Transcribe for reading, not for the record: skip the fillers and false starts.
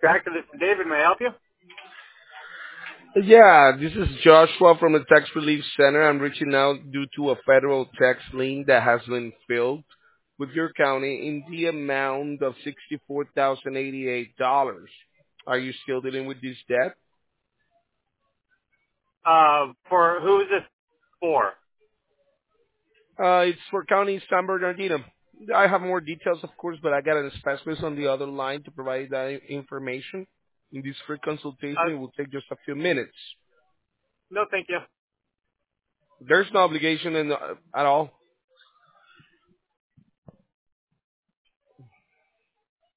Tractor, this is David. May I help you? Yeah, this is Joshua from the Tax Relief Center. I'm reaching out due to a federal tax lien that has been filed with your county in the amount of $64,088. Are you still dealing with this debt? For who is this for? It's for County San Bernardino. I have more details, of course, but I got a specialist on the other line to provide that information. In this free consultation, it will take just a few minutes. No, thank you. There's no obligation at all.